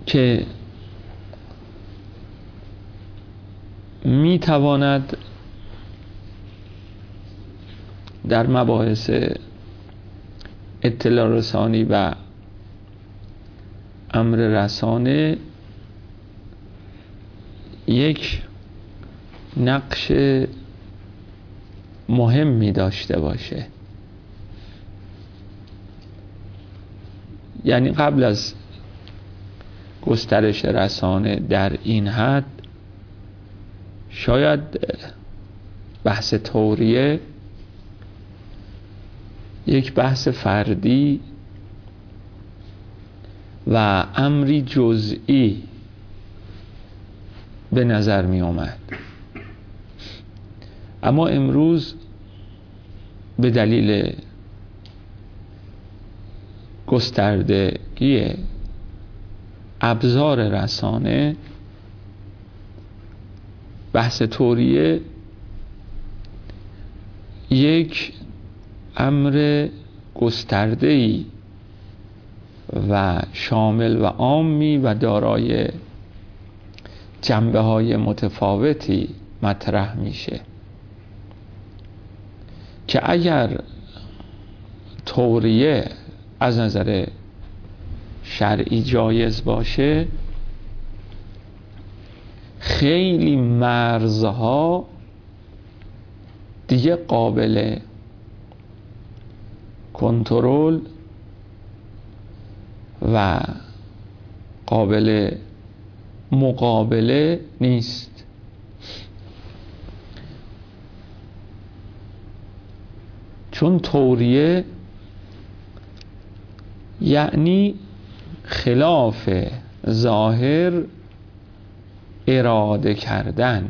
که می تواند در مباحث اطلاع رسانی و امر رسانه یک نقش مهمی داشته باشه. یعنی قبل از گسترش رسانه در این حد شاید بحث توریه یک بحث فردی و امری جزئی به نظر می اومد، اما امروز به دلیل گستردگی ابزار رسانه بحث توریه یک امر گسترده‌ای و شامل و عامی و دارای جنبه‌های متفاوتی مطرح میشه که اگر توریه از نظر شرعی جایز باشه، خیلی مرزها دیگه قابل کنترل و قابل مقابله نیست. چون توریه یعنی خلاف ظاهر اراده کردن.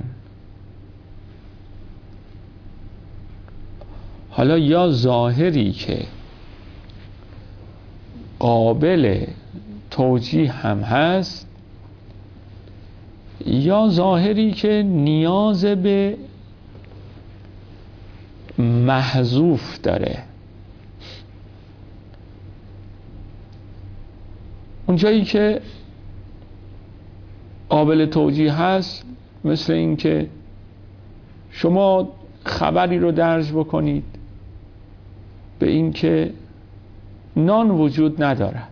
حالا یا ظاهری که قابل توجیه هم هست، یا ظاهری که نیاز به محذوف داره. اونجایی که قابل توجیه هست، مثل این که شما خبری رو درج بکنید به این که نان وجود ندارد،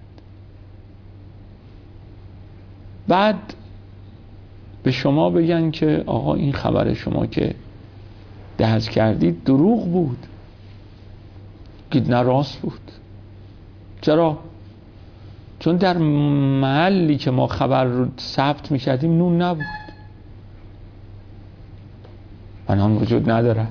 بعد به شما بگن که آقا این خبر شما که درج کردید دروغ بود، گید نه راست بود. چرا؟ چون در محلی که ما خبر رو ثبت میکردیم نون نبود و نان وجود نداره.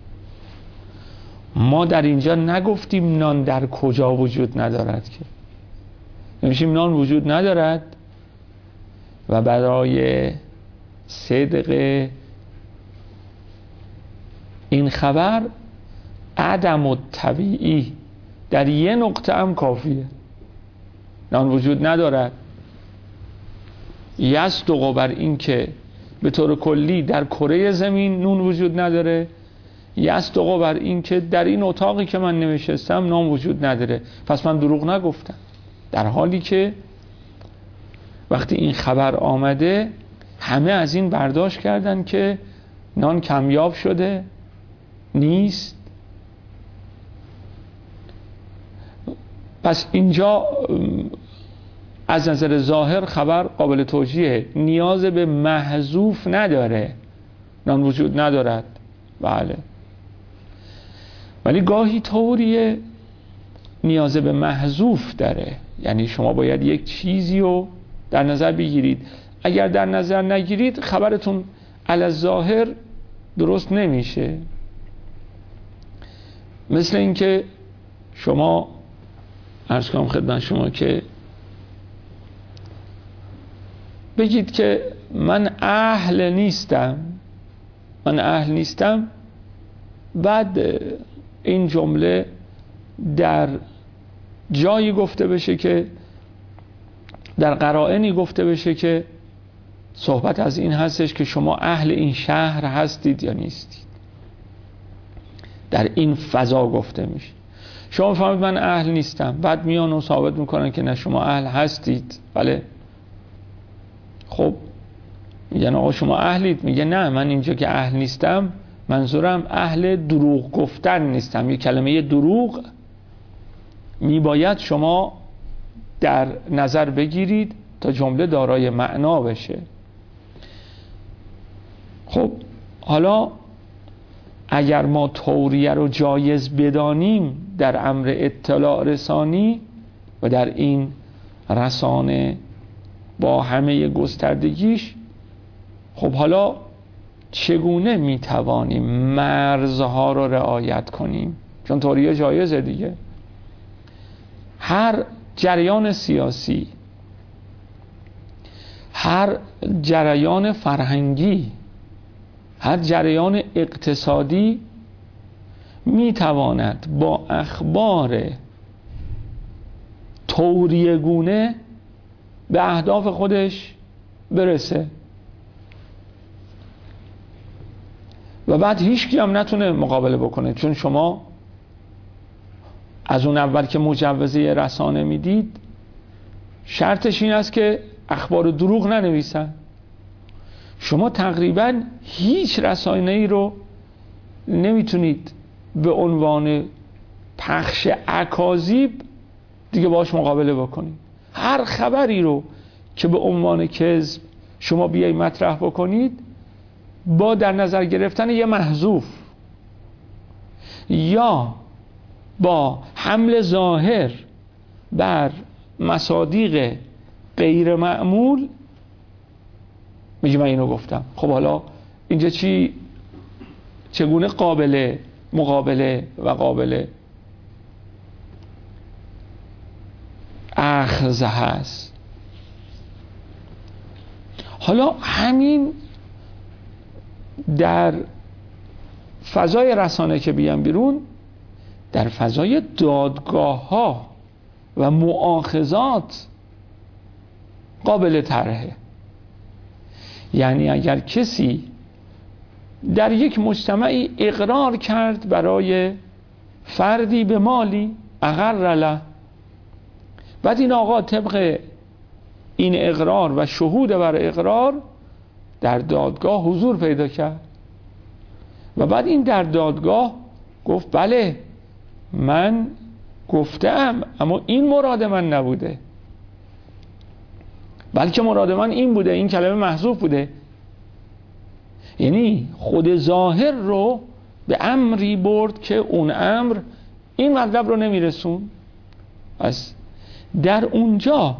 ما در اینجا نگفتیم نان در کجا وجود ندارد، که نمیشیم نان وجود ندارد و برای صدق این خبر عدم الطبیعی در یه نقطه هم کافیه. نان وجود ندارد یصدق بر این که به طور کلی در کره زمین نون وجود نداره، یصدق بر این که در این اتاقی که من نشستم نان وجود نداره. پس من دروغ نگفتم، در حالی که وقتی این خبر آمده همه از این برداشت کردن که نان کمیاب شده نیست. پس اینجا از نظر ظاهر خبر قابل توجیه، نیاز به محذوف نداره، نان وجود ندارد. بله، ولی گاهی توریه نیاز به محذوف داره، یعنی شما باید یک چیزی رو در نظر بگیرید. اگر در نظر نگیرید خبرتون علی الظاهر درست نمیشه. مثل اینکه شما عرض کنم خدمت شما که بگید که من اهل نیستم، بعد این جمله در جایی گفته بشه که در قرائنی گفته بشه که صحبت از این هستش که شما اهل این شهر هستید یا نیستید. در این فضا گفته میشه. شما فهمید من اهل نیستم، بعد میان و ثابت میکنن که نه شما اهل هستید. بله، خب میگن آقا شما اهلید؟ میگه نه، من اینجا که اهل نیستم، منظورم اهل دروغ گفتن نیستم. یه کلمه دروغ میباید شما در نظر بگیرید تا جمله دارای معنا بشه. خب حالا اگر ما توریه رو جایز بدانیم در امر اطلاع رسانی و در این رسانه با همه گستردگیش، خب حالا چگونه میتوانیم مرزها رو رعایت کنیم؟ چون توریه جایزه دیگه. هر جریان سیاسی، هر جریان فرهنگی، هر جریان اقتصادی میتواند با اخبار توریه گونه به اهداف خودش برسه و بعد هیچ کی هم نتونه مقابله بکنه. چون شما از اون اول که مجوزه رسانه میدید شرطش این است که اخبار دروغ ننویسن. شما تقریبا هیچ رسانه‌ای رو نمیتونید به عنوان پخش اکاذیب دیگه باش مقابله بکنید. هر خبری رو که به عنوان کذب شما بیایی مطرح بکنید با در نظر گرفتن یه محذوف یا با حمل ظاهر بر مصادیق غیر معمول میگه من اینو گفتم. خب حالا اینجا چگونه قابل مقابله و قابل اخذ هست؟ حالا همین در فضای رسانه که بیان بیرون، در فضای دادگاه ها و مؤاخذات قابل طرحه. یعنی اگر کسی در یک مجتمعی اقرار کرد برای فردی به مالی، اقر له، بعد این آقا طبق این اقرار و شهود بر اقرار در دادگاه حضور پیدا کرد و بعد این در دادگاه گفت بله من گفتم اما این مراد من نبوده، بلکه مراد من این بوده، این کلمه محذوف بوده. یعنی خود ظاهر رو به امری برد که اون امر این مطلب رو نمیرسون. پس در اونجا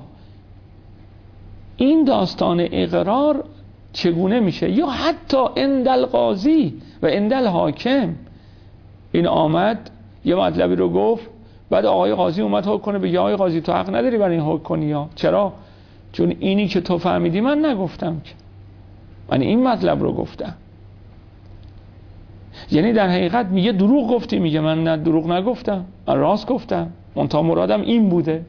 این داستان اقرار چگونه میشه؟ یا حتی اندل قاضی و اندل حاکم، این آمد یه مطلبی رو گفت، بعد آقای قاضی اومد حکم کنه، بگه آقای قاضی تو حق نداری برای این حکم کنی. یا چرا؟ چون اینی که تو فهمیدی من نگفتم، که من این مطلب رو گفتم. یعنی در حقیقت میگه دروغ گفتی، میگه من نه دروغ نگفتم، من راست گفتم، منتها مرادم این بوده.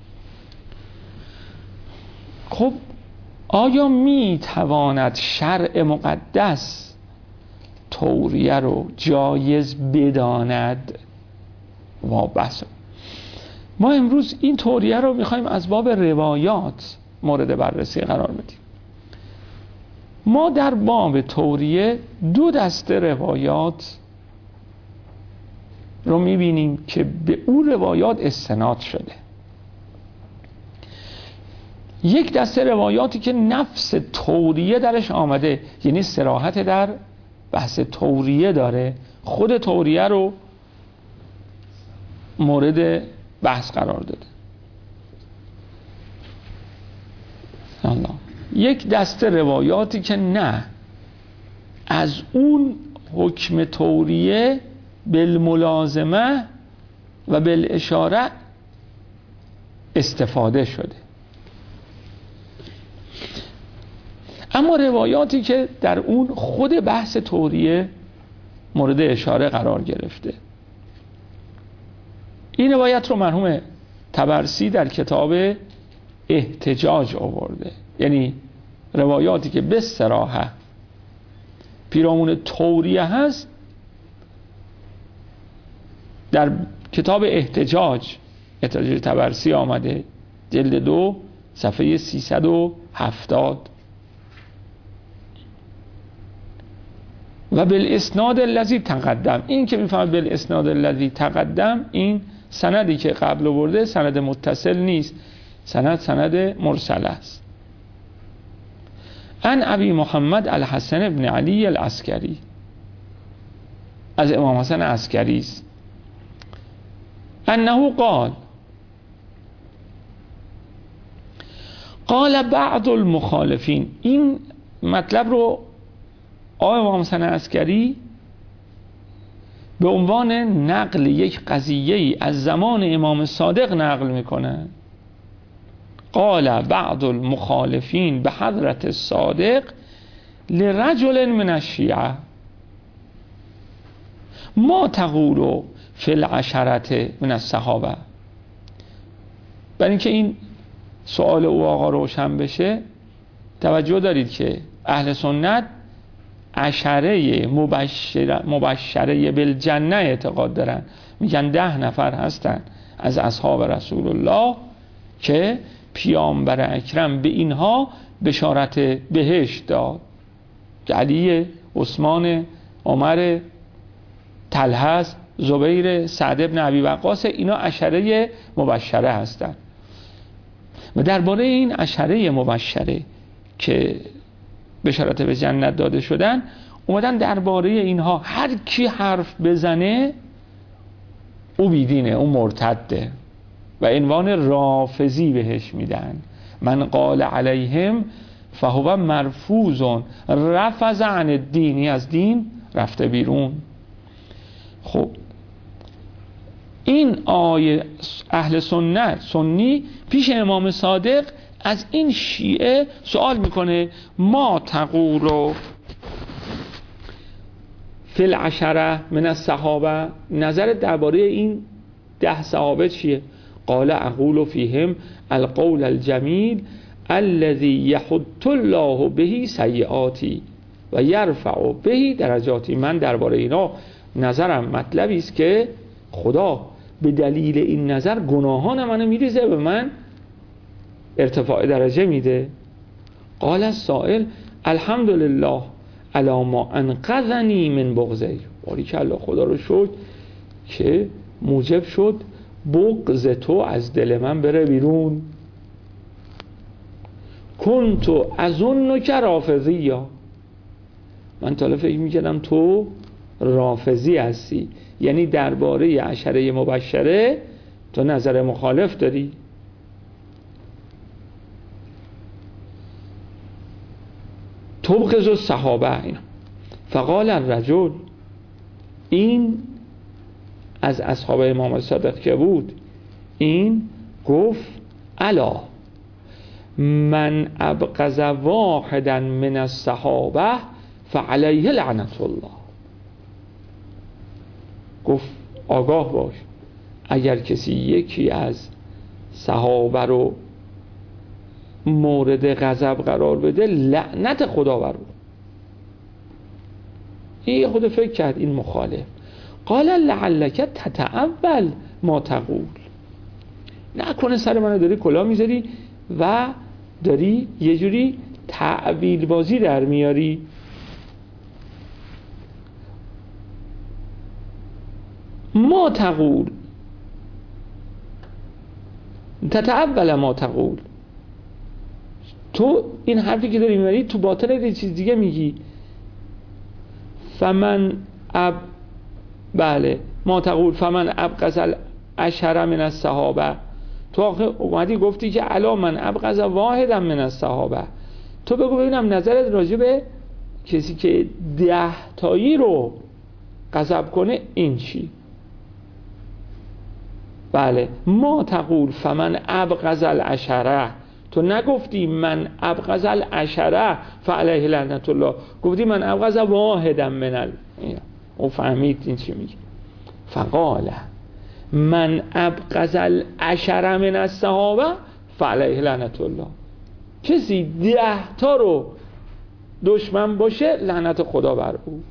خب آیا میتواند شرع مقدس توریه رو جایز بداند؟ ما بحث ما امروز این توریه رو میخوایم از باب روایات مورد بررسی قرار بدیم. ما در باب توریه دو دسته روایات رو میبینیم که به اون روایات استناد شده. یک دسته روایاتی که نفس توریه درش آمده، یعنی صراحت در بحث توریه داره، خود توریه رو مورد بحث قرار داده. الله. یک دسته روایاتی که نه، از اون حکم توریه بالملازمه و بالاشاره استفاده شده. اما روایاتی که در اون خود بحث توریه مورد اشاره قرار گرفته، این روایت رو مرحوم طبرسی در کتاب احتجاج آورده. یعنی روایاتی که به صراحت پیرامون توریه هست در کتاب احتجاج طبرسی آمده، جلد 2 صفحه 370 و بالاسناد الذی تقدم، این که میفهمد بالاسناد الذی تقدم، این سندی که قبل آورده سند متصل نیست، سند مرسل است. عن ابی محمد الحسن بن علی العسکری، از امام حسن عسکری است، انه قال بعض المخالفین. این مطلب رو آقای امام حسن عسکری به عنوان نقل یک قضیه‌ای از زمان امام صادق نقل میکنه. قال بعض المخالفین به حضرت الصادق لرجل من الشیعه ما تقول فی العشرة من الصحابه. برای اینکه این سوال او آقا روشن بشه، توجه دارید که اهل سنت عشره مبشره بالجنه اعتقاد دارن. میگن 10 نفر هستن از اصحاب رسول الله که پیامبر اکرم به اینها بشارت بهشت داد. علی، عثمان، عمر، طلحه، زبیر، سعد ابن ابی وقاص، اینا عشره مبشره هستن. و درباره این عشره مبشره که بشارت به جنت داده شدن، اومدن درباره اینها هر کی حرف بزنه او بیدینه، او مرتده و عنوان رافضی بهش میدن. من قال علیهم فهو مرفوض رفض عن الدین، از دین رفته بیرون. خب این آیه اهل سنت سنی پیش امام صادق از این شیعه سوال میکنه ما تقول فی العشره من الصحابه، نظرت درباره این 10 صحابه چیه؟ قال اقول فیهم القول الجمیل الذی یحط الله به سیئاتی و یرفع به درجاتی. من درباره اینا نظرم مطلبی است که خدا به دلیل این نظر گناهان منو میریزه، به من ارتفاع درجه میده. قال السائل الحمدلله علی ما انقذنی من بغضی. باریکالله، خدا رو شکر که موجب شد بغض تو از دل من بره بیرون. کنت اظنک رافضیا، من تا فکر میکردم تو رافضی هستی، یعنی درباره عشره مبشره تو نظر مخالف داری. تبغض الصحابه اینا. فقال الرجل، این از اصحاب امام صادق که بود، این گفت الا من ابغض واحدا من الصحابه فعليه لعنت الله. گفت آگاه باش، اگر کسی یکی از صحابه رو مورد غضب قرار بده لعنت خدا بر او. این خود فکر کرد این مخالف. قال لعلک تتأول ما تقول، نکنه سر منو داری کلاه میذاری و داری یه جوری تعبیل بازی در میاری. ما تقول تتأول ما تقول، تو این حرفی که داری میبری تو باطن یه چیز دیگه میگی. فمن بله ما تقول فمن ابغض العشره من الصحابه، تو آخه اومدی گفتی که الا من ابغض واحدا من الصحابه، تو بگو ببینم نظرت راجع به کسی که 10 تایی رو غضب کنه این چی؟ بله ما تقول فمن ابغض العشره، تو نگفتی من ابغض العشره فعلیه لعنت الله، گفتی من ابغض واحدا من او فهمید این چی میگه. فقال من ابغض العشره من الصحابه فعلیه لعنت الله، کسی 10 تا رو دشمن باشه لعنت خدا بر او.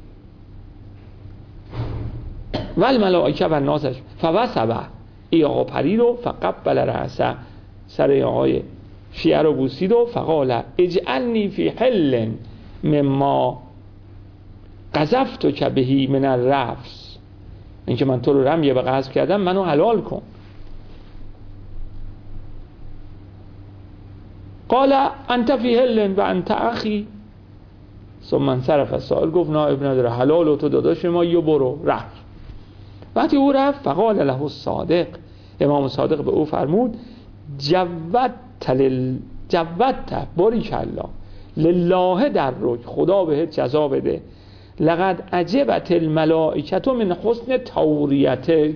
ول ملائکه و نازش فوسبه، ای آقا پری رو فقبل رأسه، سر آقای شیعه رو بوسید و فقال اجعلنی فی حل مما قذفت که بهی من الرفس، اینکه من تو رو رمیه به قذف کردم، منو حلال کن. قال انت فی حل و انت اخی، ثم انصرف السائل، گفت نائب نداره، حلال و تو داداش ما، یه برو. رفت. وقتی او رفت فقال له الصادق، امام صادق به او فرمود جودت باریکالله لله در رک، خدا بهت جزا بده، لقد عجبت الملائکه من حسن توریتک.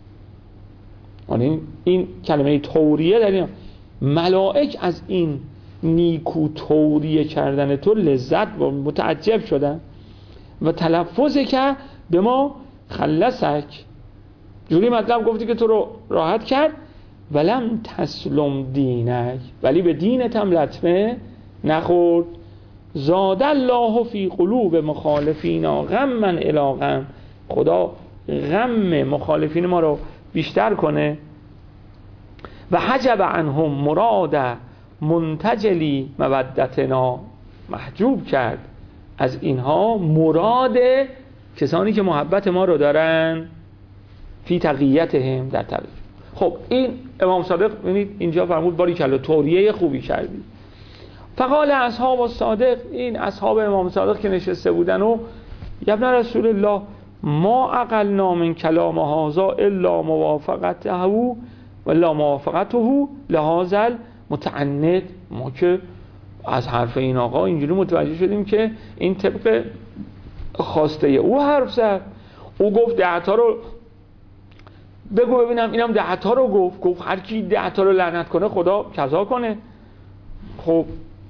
این کلمه توریه در این ملائک از این نیکو توریه کردن تو لذت و متعجب شدن. و تلفظ که به ما خلصک، جوری مطلب گفتی که تو رو راحت کرد. ولم تسلم دینک، ولی به دینت هم لطمه نخورد. زاد الله فی قلوب مخالفینا غما الی غم، خدا غم مخالفین ما رو بیشتر کنه. و حجب عنهم مراد منتجلی مودتنا، محجوب کرد از اینها مراد کسانی که محبت ما رو دارن، فی تقیتهم، در تقیت. خب این امام صادق ببینید اینجا فرمود باریکالله توریه خوبی کردی. فقال اصحاب الصادق، این اصحاب امام صادق که نشسته بودن و ابن رسول الله ما عقلنا من کلام هذا الا موافقته ولا موافقته لهذا المتعنت، ما که از حرف این آقا اینجوری متوجه شدیم که این طبق خواسته او حرف زد. او گفت 10 تا رو بگو ببینم، اینم 10 تا رو گفت هر کی 10 تا رو لعنت کنه خدا قضا کنه. خب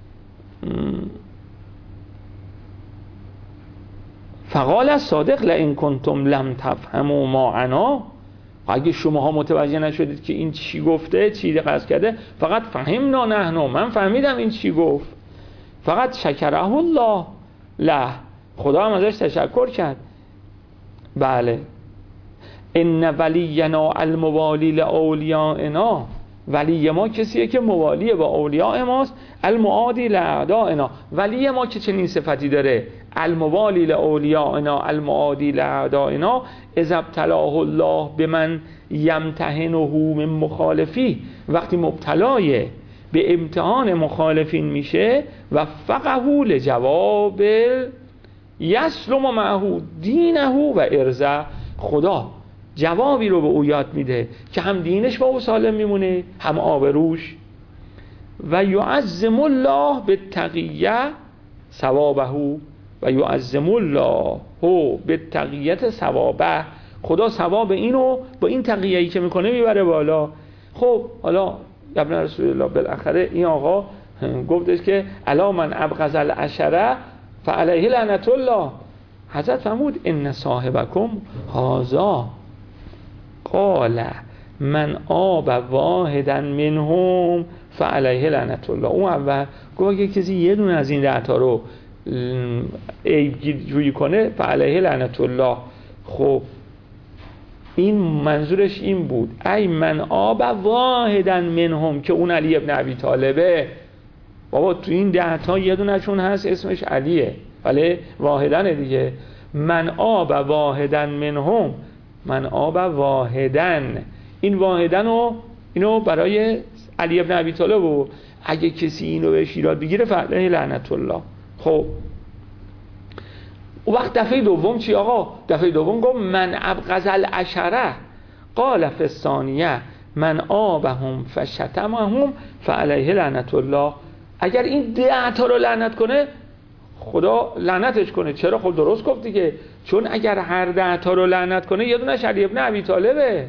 فقال الصادق لئن کنتم لم تفهموا ما انا، اگه شماها متوجه نشدید که این چی گفته، چی قصد کرده، فقط فهمنا نحن، من فهمیدم این چی گفت. فقط شکره الله له، خدا هم ازش تشکر کرد. بله ان ولینا الموالی لاولیائنا، ولی ما کسیه که موالی با اولیاء ماست، المعادی لاعدائنا، ولی ما که چنین صفتی داره، الموالی لاولیائنا المعادی لاعدائنا، اذا ابتلاه الله بمن یمتحنه من مخالفی، وقتی مبتلای به امتحان مخالفین میشه، وفقه لجواب یسلم معه دینه و ارزه، خدا جوابی رو به او یاد میده که هم دینش با او سالم میمونه، هم آبروش. و یعظم الله بالتقیه ثوابه، و یعظم الله بالتقیه ثوابه، خدا ثواب اینو با این تقیه‌ای که میکنه میبره بالا. خب حالا ابن رسول الله بالاخره این آقا گفتش که الا من ابغض العشره فعلیه لعنت الله. حضرت فرمود ان صاحبکم هذا قال من آب واحدا منهم فعلیه لعنت الله. اون اول گفت اگه کسی یه دونه از این 10 تا رو عیب جویی کنه فعلیه لعنت الله. خب این منظورش این بود ای من آب واحدا منهم، که اون علی ابن ابی طالبه. بابا تو این 10 تا یه دونه چون هست اسمش علیه، ولی واحدن دیگه. من آب واحدا منهم، من آب واحدن، این واحدن رو اینو برای علی ابن ابی طالب و اگه کسی اینو به ایراد بگیره فعلیه لعنت الله. خب اون وقت دفعه دوم چی آقا؟ دفعه دوم گفت من ابغض العشره قال فی الثانیه من آبهم فشتمهم فعلیه لعنت الله. اگر این 10 تا رو لعنت کنه خدا لعنتش کنه. چرا؟ خب درست گفت دیگه، چون اگر هر 10 تا رو لعنت کنه یه دونش علی ابن ابی طالبه.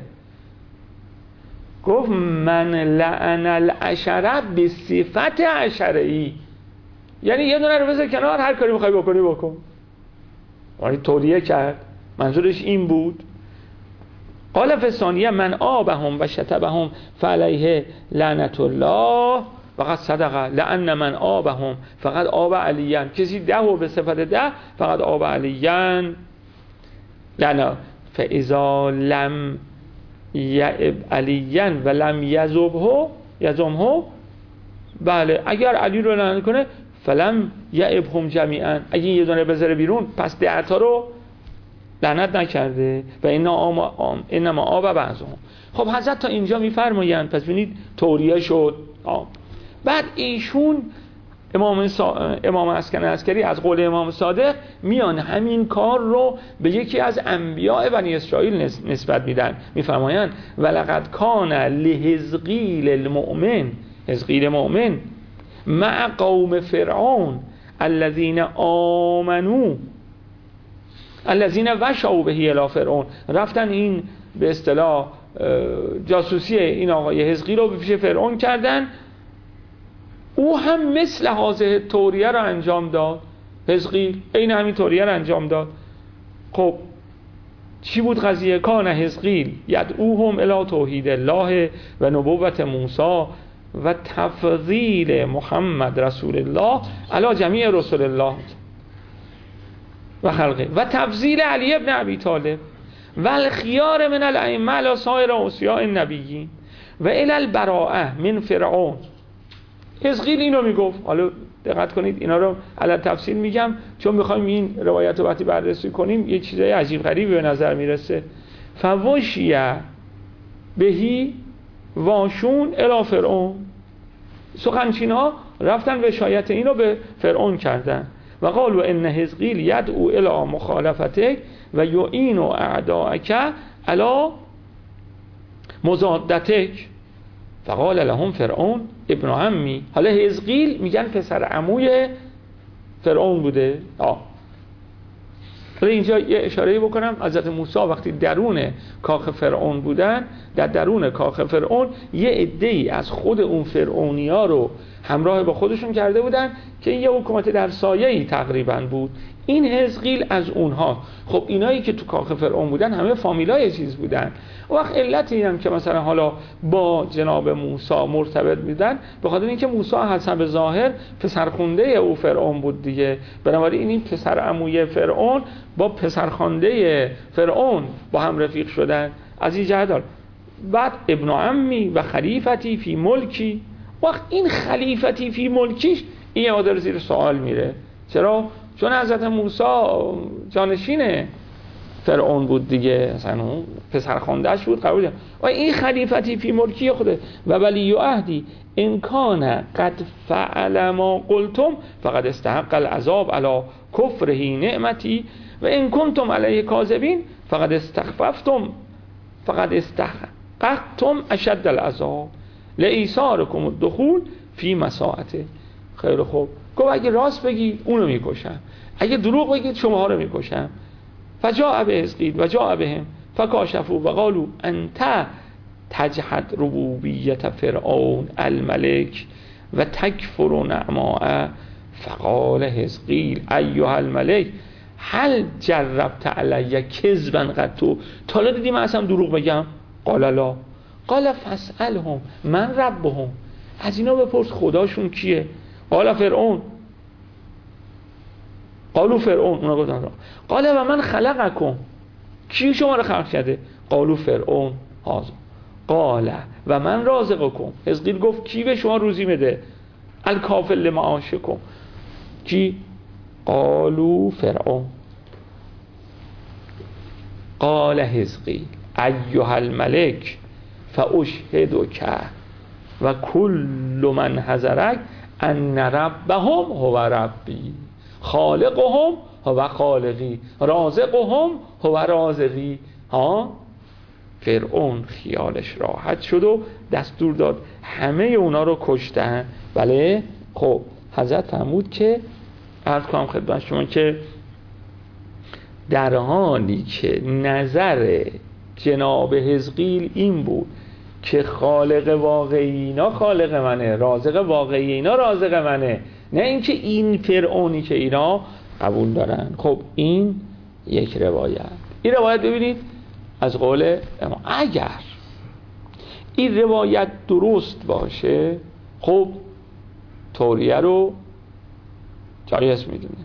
گفت من لعن العشره به صفت عشره‌ای، یعنی یه دونه رو بذار کنار، هر کاری میخوای بکنی بکن. ولی توریه کرد، منظورش این بود. قال فی الثانیه من آبهم و شتبهم فعلیه لعنت الله فقط صدقه لأن من آبهم فقط آب علیان، کسی 10 و به صفت 10 فقط آب علیان لعنه فاذا لم یعب علیان و لم یذبه، بله اگر علی رو لعنت کنه فلم یعبهم جمیعا، اگه یه دونه بذاره بیرون پس 10 تا رو لعنت نکرده. و انما آب بعضهم. خب حضرت تا اینجا میفرمایند، پس ببینید توریه شد. بعد ایشون امام عسکری از قول امام صادق میان همین کار رو به یکی از انبیاء بنی اسرائیل نسبت میدن، میفرمایند ولقد کان لحزقیل المؤمن، حزقیل مؤمن مع قوم فرعون الذين آمنوا الذين وشوا به الی فرعون، رفتن این به اصطلاح جاسوسی این آقای حزقیل رو به پیش فرعون کردن. او هم مثل هذه توریه رو انجام داد، حزقیل این همین توریه رو انجام داد. خب چی بود قضیه؟ کان حزقیل یدعوهم الی توحید الله و نبوت موسی و تفضیل محمد رسول الله علی جمیع رسول الله و خلقه و تفضیل علی ابن ابی طالب و الخیار من الائمه علی سایر اوصیاء النبیین و الی البراءه من فرعون. حزقیل اینو میگفت. حالا دقت کنید اینا رو علی تفصیل میگم چون میخوایم این روایت رو وقتی بررسی کنیم یه چیزای عجیب غریبی به نظر میرسه. فوشیه بهی واشون الی فرعون، سخنچین ها رفتن وشایت اینو به فرعون کردن. و قالوا ان حزقیل یدعو الی مخالفتک و یعین اعداءک علی مضادتک فقال لهم فرعون ابن عمی. حالا حزقیل میگن پسر عموی فرعون بوده. حالا اینجا یه اشاره بکنم، حضرت موسی وقتی درون کاخ فرعون بودن، در درون کاخ فرعون یه عده‌ای از خود اون فرعونیا رو همراه با خودشون کرده بودن که یه حکومت در سایه‌ای تقریبا بود. این حزقیل از اونها. خب اینایی که تو کاخ فرعون بودن همه فامیلای چیز بودن. وقت علتی هم که مثلا حالا با جناب موسی مرتبط میدن به خاطر اینکه موسی حسب ظاهر پسرخونده او فرعون بود دیگه، بنابراین این پسر عموی فرعون با پسرخوانده فرعون با هم رفیق شدن از این جهت. بعد ابن عمی و خلیفتی فی ملکی، وقت این خلیفتی فی ملکیش این یادر زیر سوال میره. چرا؟ چون حضرت موسی جانشین فرعون بود دیگه، مثلا اون پسرخوانده‌اش بود قبول. و این خلیفتی فی ملکی خوده و ولی عهدی ان کان قد فعل ما قلتم فقد استحق العذاب علی کفره نعمتی و ان کنتم علیه کاذبین فقد استحققتم اشد العذاب لایثارکم الدخول فی مساعته. خیلی خوب، گفت اگه راست بگید اونو میکشم، اگه دروغ بگید شما رو میکشم. فجاء بحزقیل و جاء بهم فکاشفوا و قالوا انت تجحد ربوبیت فرعون الملک و تکفر نعماء. فقال حزقیل ایها الملک هل جربت علی کذبا قط؟ تا حالا دیدی من اصلا دروغ بگم؟ قال لا. قال فاسألهم من ربهم، از اینا بپرس خداشون کیه؟ قال فرعون. قالوا فرعون، اونا گفتن قال و من خلقکم، کی شما رو خلق کرده؟ قالوا فرعون هذا. قال و من رازقکم، حزقیل گفت کی به شما روزی میده؟ الکافل لمعاشکم، کی؟ قالوا فرعون. قال حزقیل ایها الملک فاشهدک و کل من حضرک ان ربهم هو ربی خالقهم هو خالقی رازقهم هو رازقی. فرعون خیالش راحت شد و دستور داد همه اونا رو کشتن. بله. خب حضرت فرمود که عرض کنم خدمت شما که در حالی که نظر جناب حزقیل این بود که خالق واقعی اینا خالق منه، رازق واقعی اینا رازق منه، نه اینکه این فرعونی که اینا قبول دارن. خب این یک روایت. این روایت ببینید از قول امام، اگر این روایت درست باشه خب توریه رو جایز میدونه،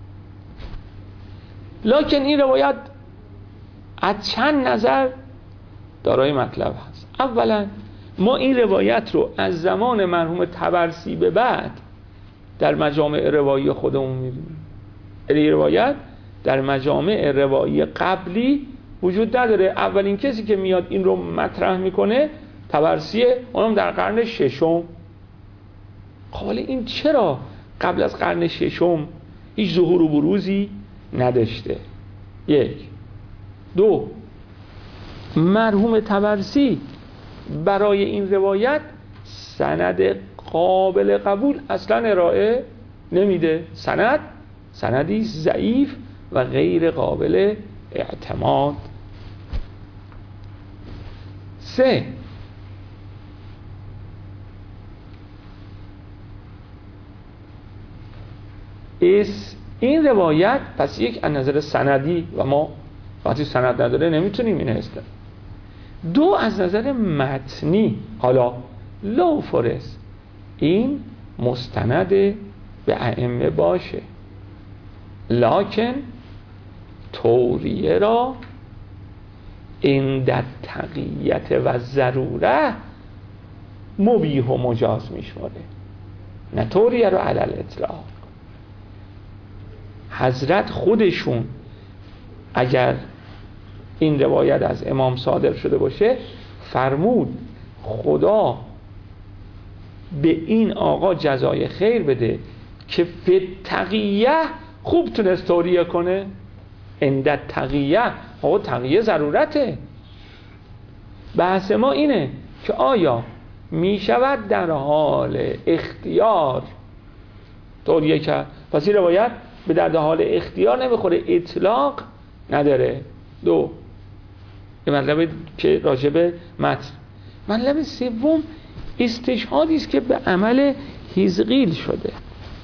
لکن این روایت از چند نظر دارای مطلب هست. اولا ما این روایت رو از زمان مرحوم طبرسی به بعد در مجامع روایی خودمون می‌بینیم. این روایت در مجامع روایی قبلی وجود نداره. اولین کسی که میاد این رو مطرح میکنه طبرسیه، اونم در قرن ششم. خب ولی این چرا قبل از قرن ششم هیچ ظهور و بروزی نداشته؟ یک. دو، مرحوم طبرسی برای این روایت سند قابل قبول اصلا ارائه نمیده. سندی ضعیف و غیر قابل اعتماد. 3. این روایت پس یک از نظر سندی و ما وقتی سند نداره نمیتونیم این هستن. 2 از نظر متنی حالا لو فرض این مستند به ائمه باشه، لکن توریه را عند تقیت و ضروره مبیح و مجاز میشماره، نه توریه رو علی الاطلاق. حضرت خودشون اگر این روایت از امام صادر شده باشه فرمود خدا به این آقا جزای خیر بده که فی تقیه خوب تونست توریه کنه. عند تقیه، آقا تقیه ضرورته. بحث ما اینه که آیا می شود در حال اختیار توریه کرد؟ پس این روایت به در حال اختیار نمیخوره، اطلاق نداره. 2 این مطلب که راجب متن. مطلب 3 استشهادی است که به عمل حزقیل شده.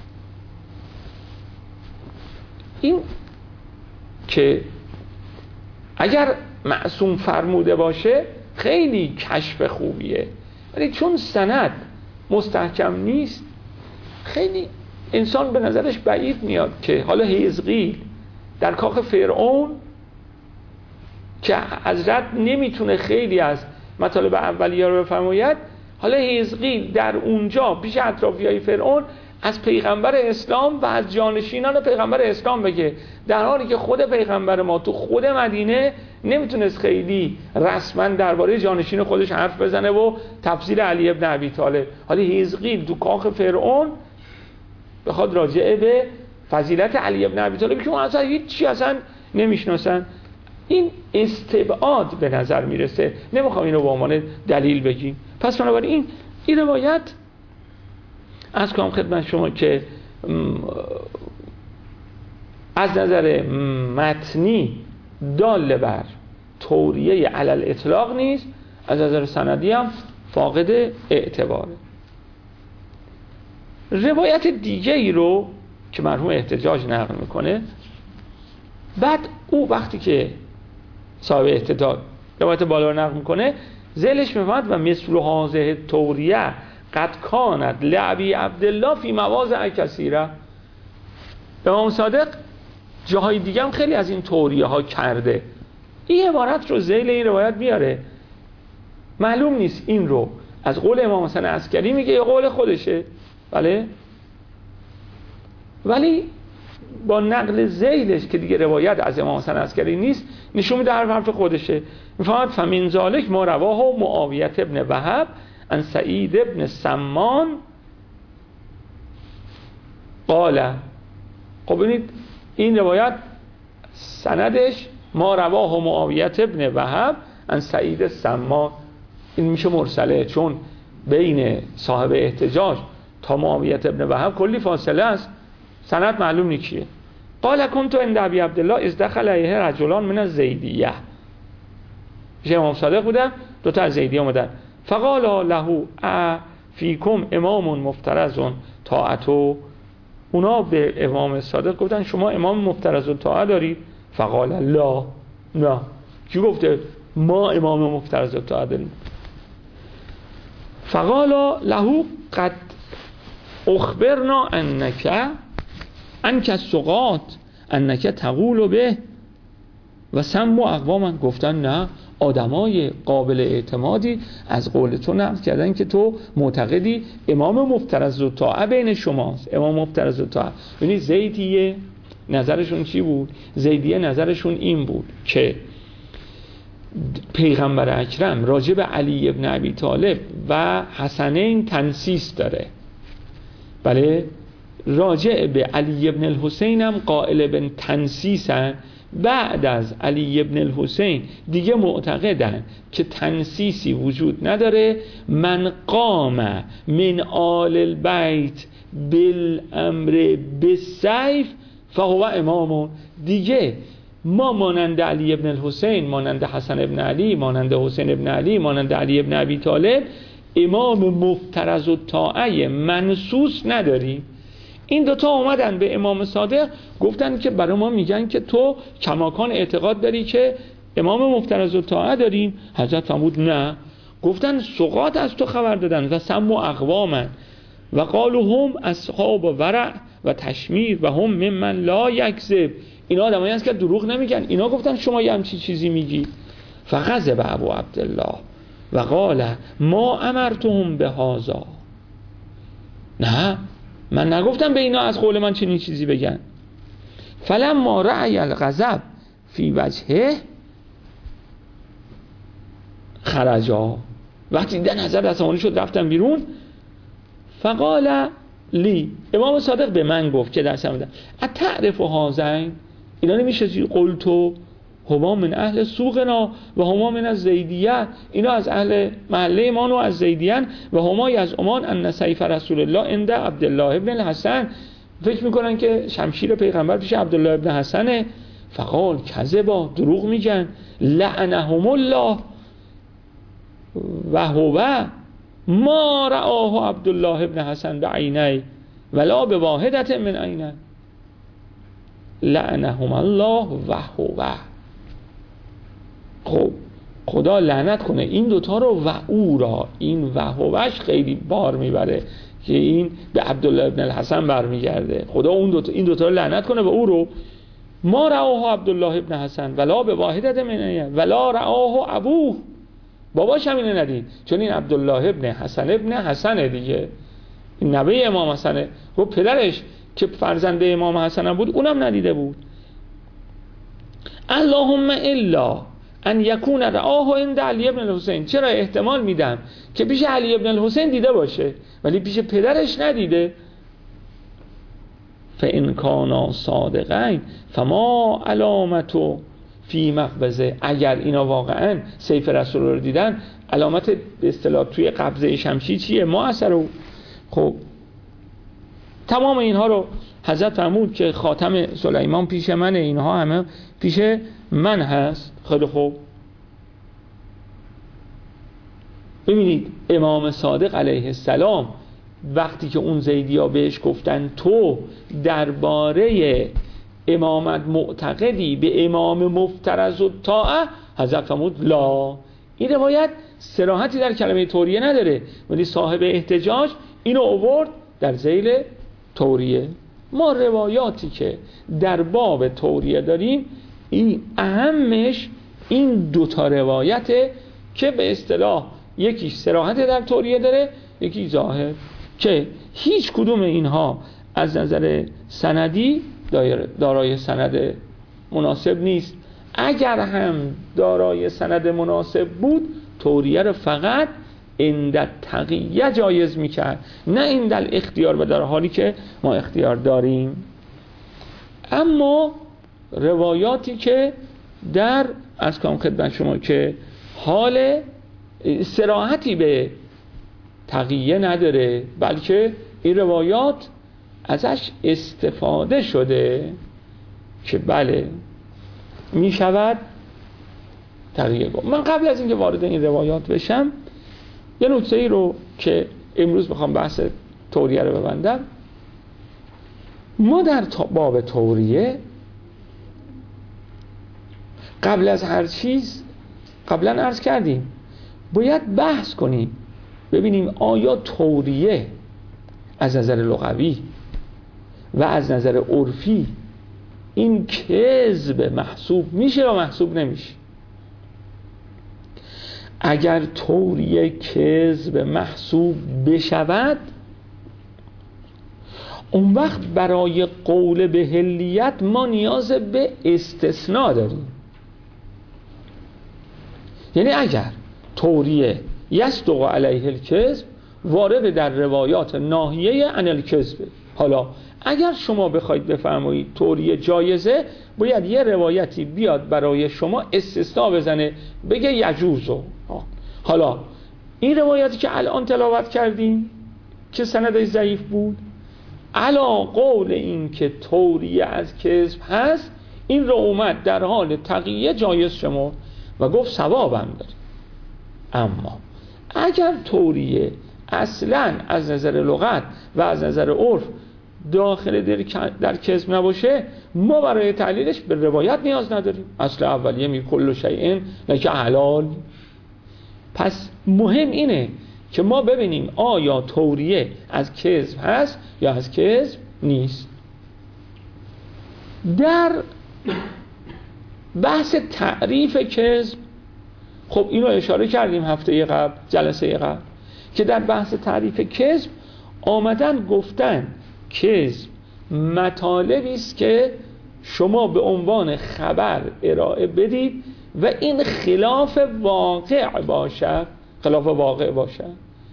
این که اگر معصوم فرموده باشه خیلی کشف خوبیه، ولی چون سند مستحکم نیست خیلی انسان به نظرش بعید میاد که حالا حزقیل در کاخ فرعون که حضرت نمیتونه خیلی از مطالب اولیه رو بفرماید، حالا حزقیل در اونجا پیش اطرافیای فرعون از پیغمبر اسلام و از جانشینان پیغمبر اسلام بگه، در حالی که خود پیغمبر ما تو خود مدینه نمیتونست خیلی رسما درباره جانشین خودش حرف بزنه و تفسیر علی ابن ابی طالب. حالا حزقیل تو کاخ فرعون بخواد راجعه به فضیلت علی ابن ابی طالب که اون اصلا هیچ چی اصلا نمیشناسن، این استبعاد به نظر میرسه. نمیخوام اینو به عنوان دلیل بگیم. پس بنابراین این روایت از کنم خدمت شما که از نظر متنی دال بر توریه علی الاطلاق نیست، از نظر سندی هم فاقد اعتباره. روایت دیگه ای رو که مرحوم احتجاج نقل میکنه، بعد او وقتی که صاحب احتجاج روایت بالا رو نقل میکنه ذیلش میفهمد و مثل هذه توریه قد کانت لعبی عبدالله فی مواضع کثیره. امام صادق جاهای دیگه هم خیلی از این توریه ها کرده. این عبارت رو ذیل این روایت میاره، معلوم نیست این رو از قول امام حسن عسکری میگه یا قول خودشه، بله، ولی با نقل ذیلش که دیگه روایت از امام حسن عسکری نیست نشون میده حرف خودشه. میفهمد فمن ذالک ما رواه معاویه ابن وهب عن سعید ابن سمان قال. خب ببینید این روایت سندش ما رواه معاویه ابن وهب عن سعید سمان، این میشه مرسله، چون بین صاحب احتجاج تا معاویه ابن وهب کلی فاصله است، سند معلوم نیست چیه. قال كنت عند ابي عبد الله اذ دخل عليه رجلان من الزیدیه. پیش امام صادق بودن، 2 تا از زیدیه اومدن. فقال له فیکم امام مفترض طاعته. اونا به امام صادق گفتن شما امام مفترض طاعت دارید؟ فقال لا، نه. کی گفته ما امام مفترض طاعت داریم؟ فقال له قد اخبرنا انک السقاط انک تقول به و سمو اقواما. گفتن نه، آدمای قابل اعتمادی از قول تو نقل کردن که تو معتقدی امام مفترض الطاعه بین شماست. امام مفترض الطاعه، یعنی زیدیه نظرشون چی بود؟ زیدیه نظرشون این بود که پیغمبر اکرم راجع به علی ابن ابی طالب و حسنین تنصیص داره، بله، راجع به علی ابن الحسین هم قائل به تنصیصن. بعد از علی ابن الحسین دیگه معتقدن که تنصیصی وجود نداره. من قام من آل البیت بالامر بالسیف فهو امام. دیگه ما مانند علی ابن الحسین، مانند حسن ابن علی، مانند حسین ابن علی، مانند علی ابن ابی طالب امام مفترض الطاعه منصوص نداریم. این دوتا اومدن به امام صادق گفتن که برای ما میگن که تو کماکان اعتقاد داری که امام مفترض الطاعه داریم. حضرت فرمود نه. گفتن سقاط از تو خبر دادن و سمو اقوامن و قالوا هم اصحاب ورع و تشمیر و هم ممن لا یکذب. اینا آدمایی هست که دروغ نمیگن. اینا گفتن شما یه همچین چیزی میگی. فغضب ابو عبدالله و قال ما امرتهم بهذا. نه، من نگفتم به اینا از قول من چنین چیزی بگن. فلما رأی الغضب فی وجهه خرجا. وقتی دیدن حضرت عصمانی شد رفتن بیرون. فقال لی، امام صادق به من گفت که درس میدم، اتعرف هذین، اینا نمیشه قلتو هما من اهل سوقنا و هما من از زیدیه، اینا از اهل محله ما و از زیدیان و هما از امان ان سیف رسول الله عند عبدالله ابن الحسن. فکر میکنن که شمشیر پیغمبر پیش عبدالله ابن حسنه. فقال کذبا، دروغ میگن. لعنهم الله و هو ما رآه عبدالله ابن حسن بعینی ولا بواحدت من عینی. لعنهم الله و هو. خب خدا لعنت کنه این دوتا رو و او را. این و هوش خیلی بار میبره که این به عبدالله ابن الحسن برمیگرده. خدا این دوتا رو لعنت کنه و او رو. ما رآه عبدالله ابن حسن ولا به واحدت من ولا رآه ابوه، باباش هم اینه ندید، چون این عبدالله ابن حسن دیگه، این نبی امام حسنه. و پدرش که فرزند امام حسن بود اونم ندیده بود. اللهم الا ان یکون رآه عند علی ابن الحسین. چرا احتمال میدم که پیش علی ابن الحسین دیده باشه ولی پیش پدرش ندیده. فان کانا صادقین فما علامتو فی مقبضه. اگر اینا واقعا سیف رسول رو دیدن، علامت به اصطلاح توی قبضه شمشیر چیه؟ ما اثر. خب تمام اینها رو حضرت فرمود که خاتم سلیمان پیش منه، اینها همه پیش من هست. خیلی خوب، ببینید امام صادق علیه السلام وقتی که اون زیدیا بهش گفتن تو درباره امامت معتقدی به امام مفترض الطاعه، حضرت فرمود لا. این روایت صراحتی در کلمه توریه نداره ولی صاحب احتجاج اینو آورد در ذیل توریه. ما روایاتی که در باب توریه داریم این اهمش این دوتا روایته که به اصطلاح یکیش صراحت در توریه داره، یکی ظاهر، که هیچ کدوم اینها از نظر سندی دارای سند مناسب نیست. اگر هم دارای سند مناسب بود توریه رو فقط عند تقیه جایز میکرد، نه عند الاختیار، و در حالی که ما اختیار داریم. اما روایاتی که در از کام خدمت شما که حال صراحتی به تقیه نداره، بلکه این روایات ازش استفاده شده که بله می شود تقیه گفت. من قبل از اینکه وارد این روایات بشم یه نکته ای رو که امروز میخوام بحث توریه رو ببندم. ما در باب توریه قبل از هر چیز قبلا عرض کردیم باید بحث کنیم ببینیم آیا توریه از نظر لغوی و از نظر عرفی این کذب محسوب میشه یا محسوب نمیشه. اگر توریه کذب محسوب بشود، اون وقت برای قول به حلیت ما نیاز به استثناء داریم. یعنی اگر توریه یصدق علیه الکذب وارد در روایات ناهیه عن الکذب، حالا اگر شما بخواید بفرمایید توریه جایزه، باید یه روایتی بیاد برای شما استثناء بزنه بگه یجوزو. حالا این روایتی که الان تلاوت کردیم که سندش ضعیف بود، علا قول این که توریه از کذب هست، این رو اومد در حال تقیه جایز شما و گفت ثوابم داره. اما اگر توریه اصلا از نظر لغت و از نظر عرف داخل در کذب نباشه، ما برای تعلیلش به روایت نیاز نداریم. اصل اولیه می کل شیء لکه حلال. پس مهم اینه که ما ببینیم آیا توریه از کذب هست یا از کذب نیست. در بحث تعریف کذب، خب اینو اشاره کردیم هفته قبل، جلسه قبل، که در بحث تعریف کذب آمدن گفتن کذب مطالبی است که شما به عنوان خبر ارائه بدید و این خلاف واقع باشد، خلاف واقع باشد.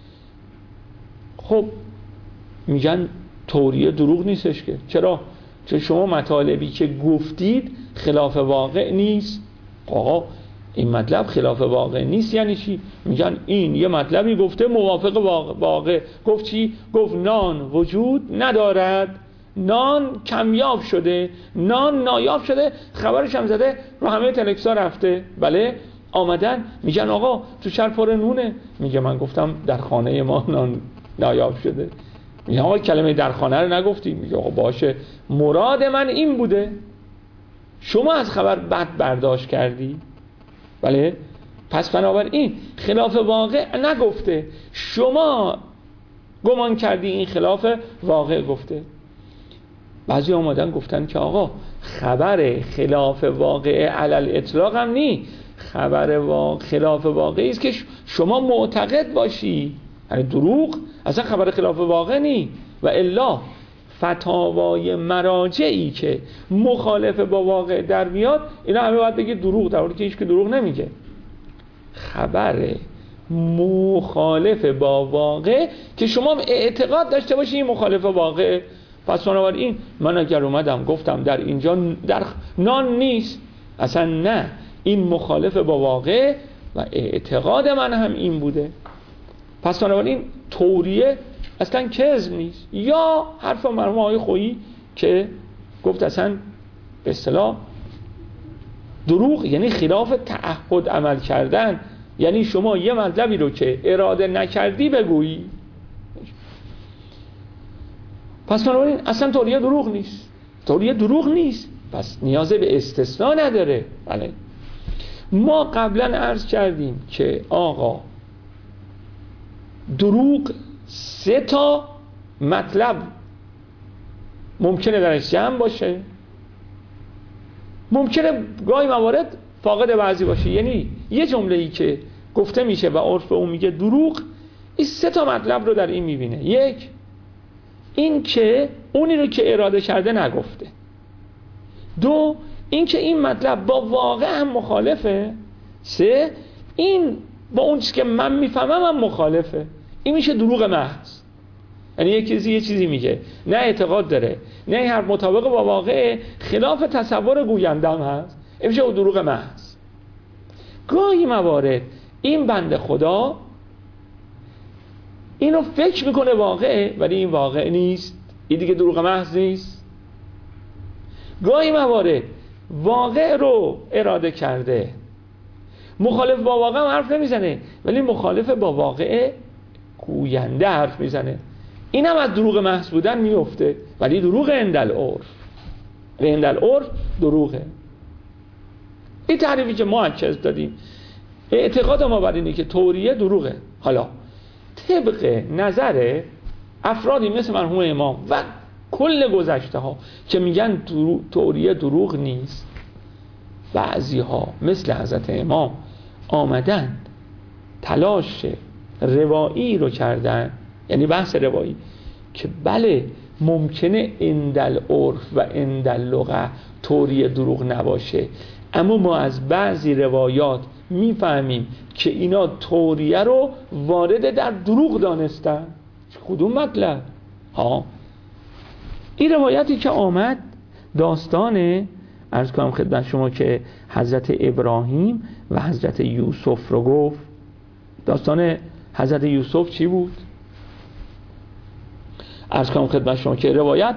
خب میگن توریه دروغ نیستش که. چرا؟ چون شما مطالبی که گفتید خلاف واقع نیست. آقا این مطلب خلاف واقع نیست یعنی چی؟ میگن این یه مطلبی گفته موافق واقع. گفت چی؟ گفت نان وجود ندارد، نان کمیاب شده، نان نایاب شده، خبرش هم زده رو همه تلکسا رفته. بله، آمدن میگن آقا تو شهر پر نونه. میگه من گفتم در خانه ما نان نایاب شده. میگه آقا کلمه در خانه رو نگفتی. میگه آقا باشه، مراد من این بوده، شما از خبر بد برداشت کردی. بله، پس بنابراین خلاف واقع نگفته، شما گمان کردی این خلاف واقع گفته. بعضی آمدن گفتن که آقا خبر خلاف واقع علل اطلاق هم نی، خبر خلاف واقعی است که شما معتقد باشی، یعنی دروغ اصلا خبر خلاف واقع نی. و الا فتاوای مراجعی که مخالف با واقع در میاد، اینا همه باید بگید دروغ، در حالی که هیچ که دروغ نمیگه. خبر مخالف با واقع که شما اعتقاد داشته باشی این مخالف واقع. پس بنابراین من اگر اومدم گفتم در اینجا در نان نیست، اصلا نه، این مخالف با واقع و اعتقاد من هم این بوده. پس بنابراین توریه اصلا کذب نیست. یا حرف مرحوم آقای خویی که گفت اصلا به اصطلاح دروغ یعنی خلاف تعهد عمل کردن، یعنی شما یه مطلبی رو که اراده نکردی بگویی. پس بنابراین اصلا توریه دروغ نیست، توریه دروغ نیست، پس نیاز به استثناء نداره. بله، ما قبلا عرض کردیم که آقا دروغ 3 تا مطلب ممکنه درش جمع باشه، ممکنه گاهی موارد فاقد بعضی باشه. یعنی یه جمله‌ای که گفته میشه و عرف اون میگه دروغ، این 3 تا مطلب رو در این میبینه. 1 این که اونی رو که اراده کرده نگفته. 2 این که این مطلب با واقع هم مخالفه. 3 این با اون چیزی که من میفهمم هم مخالفه. این میشه دروغ محض. یعنی یه چیزی میگه، نه اعتقاد داره، نه هر مطابق با واقع، خلاف تصور گوینده هم هست، این میشه دروغ محض. گاهی موارد این بنده خدا اینو فکر میکنه واقعه، ولی این واقع نیست، این دیگه دروغ محض نیست. گاهی موارد واقع رو اراده کرده، مخالف با واقع هم حرف نمیزنه، ولی مخالف با واقع گوینده حرف میزنه، این هم از دروغ محض بودن میفته، ولی دروغ عندل عرف، عندل عرف دروغه. این تعریفی که ما کذب دادیم، اعتقاد ما بر اینه که توریه دروغه. حالا طبق نظر افرادی مثل مرحوم امام و کل گذشته ها که میگن توریه دروغ نیست، بعضی ها مثل حضرت امام آمدند تلاش روایی رو کردن، یعنی بحث روایی، که بله ممکنه اندل عرف و اندل لغه طوری دروغ نباشه، اما ما از بعضی روایات میفهمیم که اینا طوریه رو وارد در دروغ دانستن. کدوم مطلب؟ این روایتی که آمد داستانه، عرض کنم خدمت شما که حضرت ابراهیم و حضرت یوسف رو گفت. داستان حضرت یوسف چی بود؟ عرض کنم خدمت شما که روایت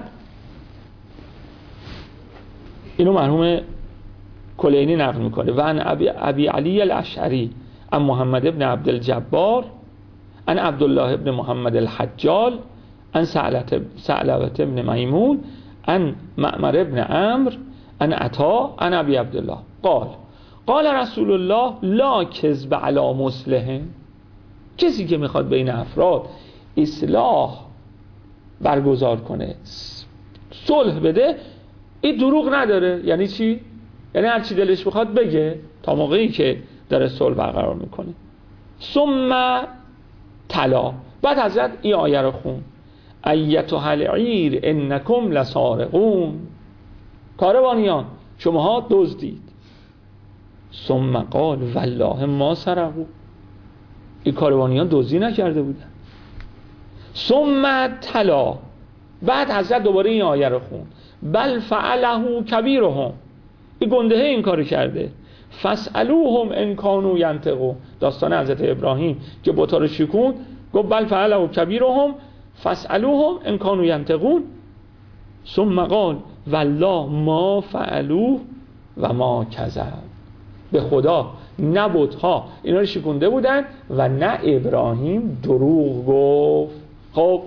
اینو مرحوم کلینی نقل میکنه و عن ابی علی الاشعری عن محمد ابن عبد الجبار عن عبدالله ابن محمد الحجال عن ثعلبة ابن میمون عن معمر ابن عمرو عن عطا عن ابی عبدالله قال رسول الله لا کذب علی مصلح. کسی که میخواد بین افراد اصلاح برگزار کنه، صلح بده، این دروغ نداره. یعنی چی؟ یعنی هر چی دلش بخواد بگه تا موقعی که داره صلح برقرار میکنه. ثم تلا، بعد حضرت این آیه رو خون: ایتها العیر انکم لسارقون. کاروانیان شماها دزدید. ثم قال والله ما سرقوا. این کاروانیان دزدی نکرده بودن. ثم تلا، بعد حضرت دوباره این آیه رو خون: بل فعله کبیرهم. این گندهه این کارو کرده. فاسالوهم ان كانوا ينطقون. داستان حضرت ابراهیم که بتا رو شکوند، گفت بل فعله کبیرهم فاسالوهم ان كانوا ينطقون. ثم قال والله ما فعلوه و ما کذب. به خدا نه بت‌ها اینا رو شکونده بودن و نه ابراهیم دروغ گفت. خب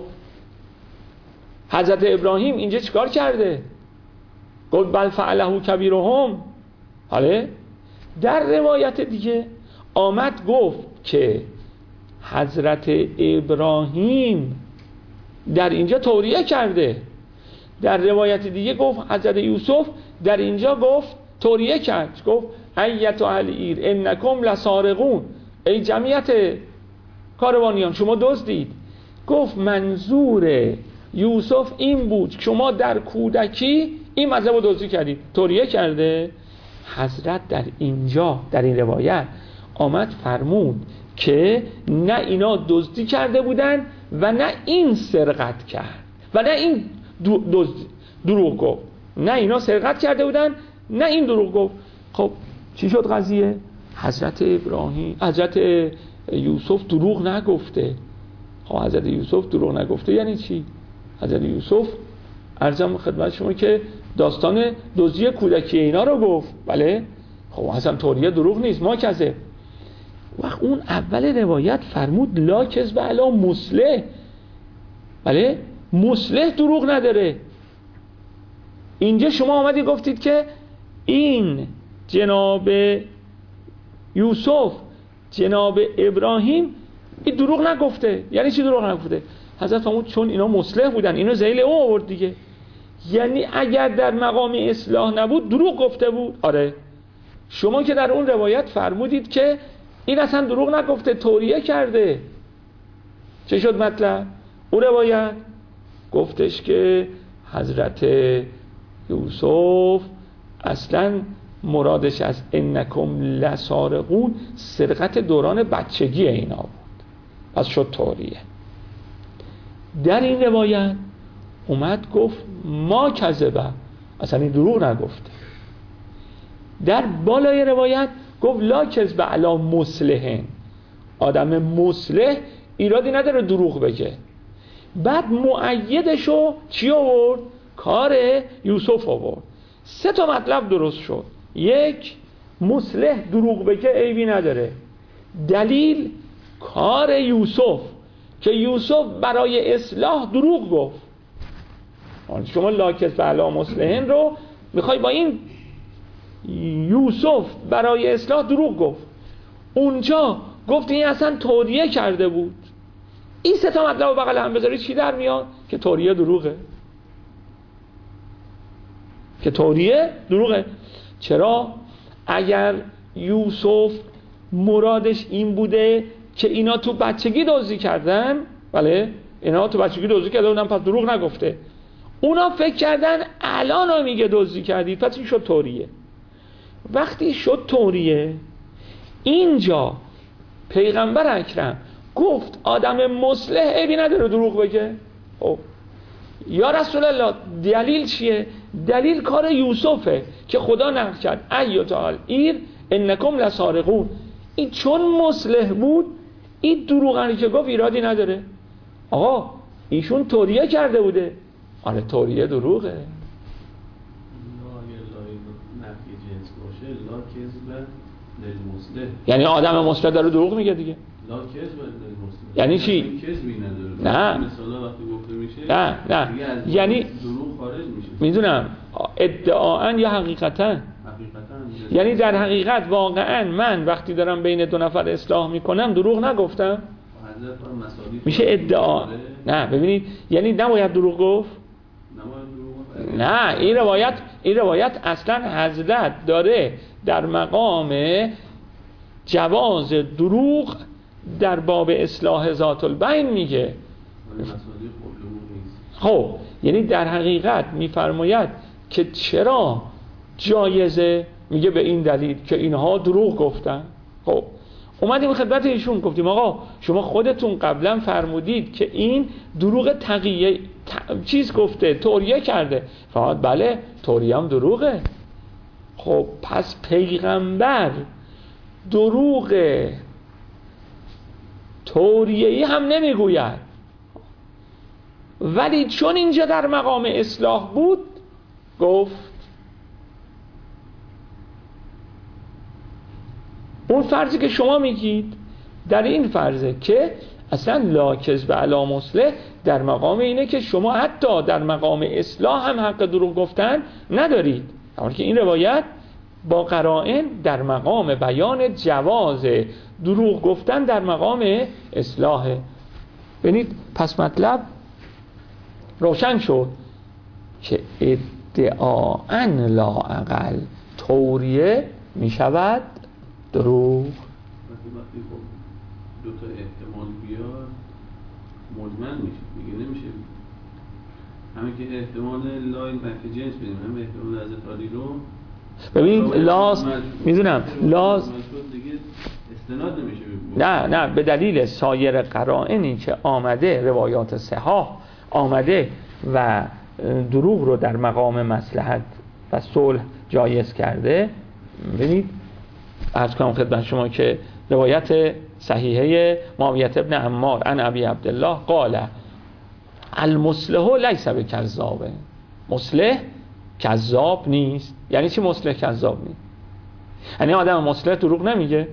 حضرت ابراهیم اینجا چیکار کرده؟ گفت بل فعله کبیرهم. حاله در روایت دیگه آمد گفت که حضرت ابراهیم در اینجا توریه کرده. در روایت دیگه گفت حضرت یوسف در اینجا گفت توریه کرد، گفت ایتها العیر انکم لسارقون. ای جمعیت کاروانیان شما دزدید. گفت منظور یوسف این بود شما در کودکی این مذهب رو دزدی کردید، توریه کرده. حضرت در اینجا در این روایت آمد فرمود که نه اینا دزدی کرده بودن و نه این سرقت کرد و نه این دروغ گفت. نه اینا سرقت کرده بودن نه این دروغ گفت. خب چی شد قضیه؟ حضرت یوسف دروغ نگفته. خب حضرت یوسف دروغ نگفته یعنی چی؟ حضرت یوسف عرضم خدمت شما که داستان دزدی کودکی اینا رو گفت. بله خب اصلا طوریه دروغ نیست، ما کذب. وقت اون اول روایت فرمود لا کذب علی مصلح. بله مصلح دروغ نداره. اینجا شما آمدی گفتید که این جناب یوسف جناب ابراهیم این دروغ نگفته. یعنی چی دروغ نگفته؟ حضرت فرمود چون اینا مصلح بودن اینو ذیل او آورد دیگه. یعنی اگر در مقام اصلاح نبود دروغ گفته بود. آره شما که در اون روایت فرمودید که این اصلا دروغ نگفته توریه کرده. چه شد مطلب؟ اون روایت گفتش که حضرت یوسف اصلا مرادش از انکم لسارقون سرقت دوران بچگی اینا بود، پس شد توریه. در این روایت اومد گفت ما کذبه، اصلا این دروغ نگفته. در بالای روایت گفت لا کذب علی مصلح. آدم مصلح ایرادی نداره دروغ بگه. بعد مؤیدشو چی آورد؟ کار یوسف آورد. 3 تا مطلب درست شد. 1 مصلح دروغ بگه عیبی نداره. دلیل کار یوسف که یوسف برای اصلاح دروغ گفت. شما لا کذب علی مصلح رو میخوای با این یوسف برای اصلاح دروغ گفت. اونجا گفت این اصلا توریه کرده بود. این 3 تا مطلب رو بغل هم بذاری چی در میاد؟ که توریه دروغه. که توریه دروغه. چرا؟ اگر یوسف مرادش این بوده که اینا تو بچگی دزدی کردن، بله اینا تو بچگی دزدی کردن پس دروغ نگفته، اونا فکر کردن الان میگه دزدی کردید پس این شد توریه. وقتی شد توریه، اینجا پیغمبر اکرم گفت آدم مصلح عیبی نداره دروغ بگه. خب یا رسول الله دلیل چیه؟ دلیل کار یوسفه که خدا نقل کرد ایتا العیر انکم لسارقون. این چون مصلح بود این دروغنی که گفت ایرادی نداره. آقا ایشون توریه کرده بوده، آره توریه دروغه. یعنی آدم مصلح داره دروغ میگه دیگه. یعنی چی؟ نه نه یعنی میدونم ادعاً یا حقیقتاً. یعنی در حقیقت واقعاً من وقتی دارم بین دو نفر اصلاح میکنم دروغ نگفتم، میشه ادعا. نه ببینید یعنی نباید دروغ گفت. نه این روایت اصلا حضرت داره در مقام جواز دروغ در باب اصلاح ذات البین میگه. خب یعنی در حقیقت میفرماید که چرا جایزه، میگه به این دلیل که اینها دروغ گفتن. خب اومدیم خدمت ایشون گفتیم آقا شما خودتون قبلا فرمودید که این دروغ تقیه چیز گفته، توریه کرده. فقط بله توریه هم دروغه. خب پس پیغمبر دروغ توریه‌ای هم نمیگوید، ولی چون اینجا در مقام اصلاح بود گفت. اون فرضی که شما میگید در این فرضه که اصلا لا کذب علی مصلح در مقام اینه که شما حتی در مقام اصلاح هم حق دروغ گفتن ندارید، اما که این روایت با قرائن در مقام بیان جواز دروغ گفتن در مقام اصلاحه. ببینید پس مطلب روشن شد که ادعاء لا اقل توریه می شود دروغ. وقتی دو تا احتمال بیاد مجمل میشه دیگه، نمیشه همه که احتمال لا این بحث جنس بدیم، همه احتمال از تالی رو ببینید لاز میدونم لاز دیگه استناد نمیشه. نه به دلیل سایر قرائنی که آمده، روایات صحاح آمده و دروغ رو در مقام مصلحت و صلح جایز کرده. ببینید عرض کنم خدمت شما که روایت صحیحه معاویه ابن عمار عن ابی عبدالله قال المصلح لیس بکذاب. مصلح کذاب نیست. یعنی چی مصلح کذاب نیست؟ یعنی آدم مصلح دروغ نمیگه.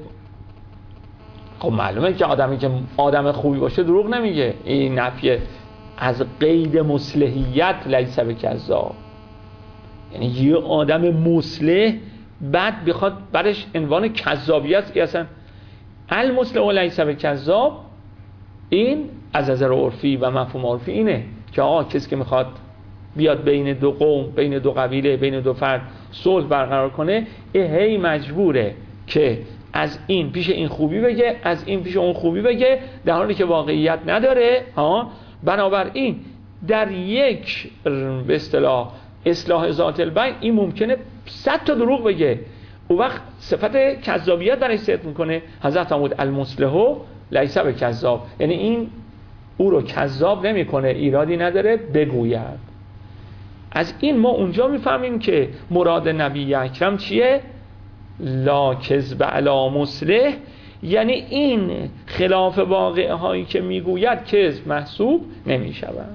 خب معلومه که آدمی که آدم خوبی باشه دروغ نمیگه. این نفی از قید مصلحیت لیس بکذاب. یعنی یه آدم مصلح بعد بخواد برش عنوان کذابیت اصلا المصلح لیس بکذاب، این از نظر عرفی و مفهوم عرفی اینه که آقا کسی که میخواد بیاد بین دو قوم، بین دو قبیله، بین دو فرد صلح برقرار کنه، هی مجبوره که از این پیش این خوبی بگه، از این پیش اون خوبی بگه، در حالی که واقعیت نداره. بنابراین در یک به اصطلاح اصلاح ذات البین این ممکنه 100 تا دروغ بگه، اون وقت صفت کذابیت برای صدق میکنه. حضرت فرمود المصلح لیس بکذاب، یعنی این او رو کذاب نمیکنه، ایرادی نداره بگوید. از این ما اونجا میفهمیم که مراد نبی اکرم چیه؟ لا کذب علی مصلح، یعنی این خلاف واقعه هایی که میگوید کذب محسوب نمیشود.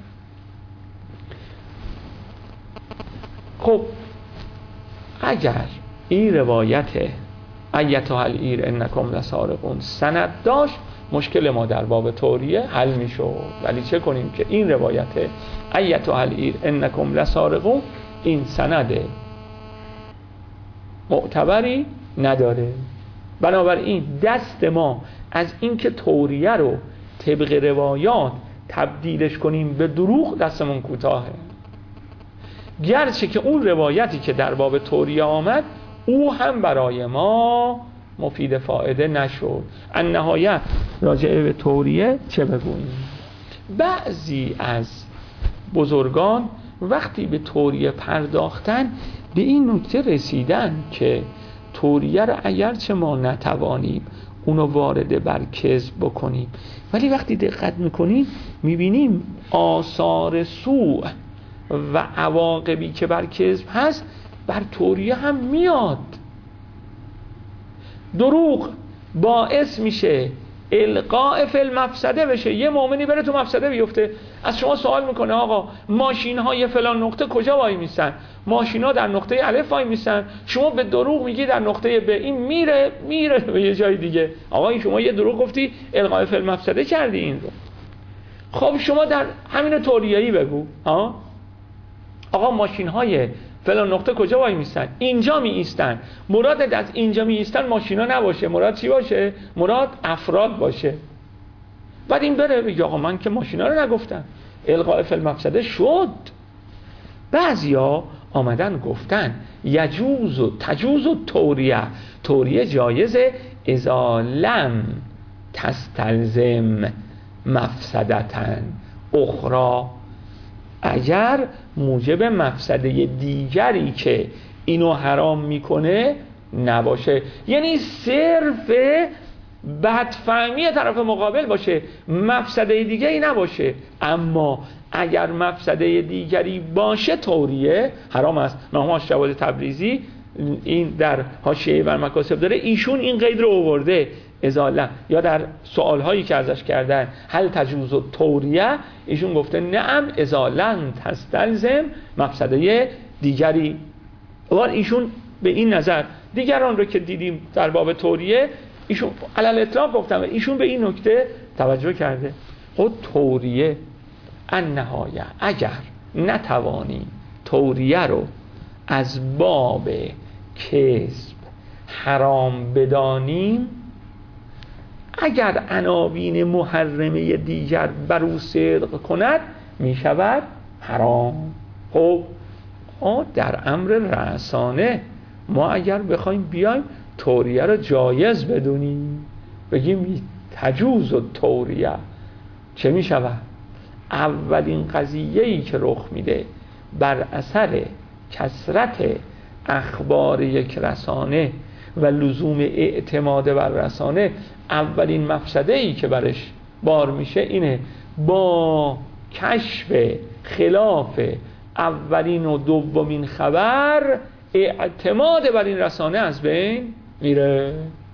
خب اگر این روایت ایتها العیر انکم لسارقون سند داشت، مشکل ما در باب توریه حل میشد. ولی چه کنیم که این روایت ایتها العیر انکم لسارقون این سند معتبری نداره. بنابراین دست ما از اینکه توریه رو طبق روایات تبدیلش کنیم به دروغ دستمون کوتاهه. گرچه که اون روایتی که در باب توریه آمد او هم برای ما مفید فائده نشد. النهایت راجع به توریه چه بگوییم؟ بعضی از بزرگان وقتی به توریه پرداختن به این نکته رسیدن که توریه رو اگرچه ما نتوانیم اونو وارد بر کذب بکنیم، ولی وقتی دقت میکنیم میبینیم آثار سوء و عواقبی که بر کذب هست بر توریه هم میاد. دروغ باعث میشه القاء فی المفسده بشه، یه مؤمنی بره تو مفسده بیفته. از شما سوال میکنه آقا ماشین های فلان نقطه کجا وای میسن؟ ماشین ها در نقطه الف وای میسن، شما به دروغ میگی در نقطه ب، این میره به یه جای دیگه. آقا این شما یه دروغ گفتی، القاء فی المفسده کردی این رو. خب شما در همین توریه‌ای بگو آقا ماشین های فلان نقطه کجا وای میستن؟ اینجا می ایستن. مراد از اینجا می ایستن ماشینا نباشه، مراد چی باشه؟ مراد افراد باشه. بعد این بره بگه آقا من که ماشینا رو نگفتم، القاء فی المفسده شد. بعضیا آمدن گفتن یجوز و تجوز و توریه جایزه اذا لم تستلزم مفسدتن اخرى، اگر موجب مفسده دیگری که اینو حرام میکنه نباشه. یعنی صرف بدفهمی طرف مقابل باشه، مفسده دیگری نباشه. اما اگر مفسده دیگری باشه توریه حرام است. محمد جواد تبریزی این در حاشیه بر مکاسب داره، ایشون این قید رو آورده ازاله، یا در سوالهایی که ازش کردن هل تجوز و توریه، ایشون گفته نعم ازالن تستلزم مفسده دیگری. و ایشون به این نظر، دیگران رو که دیدیم در باب توریه ایشون علل اطلاق گفتم، ایشون به این نکته توجه کرده. خود توریه النهایه اگر نتوانیم توریه رو از باب کذب حرام بدانیم، اگر عناوین محرمه دیگر بر او صدق کند می شود حرام. خب در امر رأسانه ما اگر بخوایم بیایم توریه رو جایز بدونیم، بگیم تجوز و توریه، چه می شود؟ اولین قضیه‌ای که رخ میده بر اثر کثرت اخبار یک رسانه و لزوم اعتماد بر رسانه، اولین مفسده‌ای که برش بار میشه اینه با کشف خلاف اولین و دومین خبر اعتماد بر این رسانه از بین میره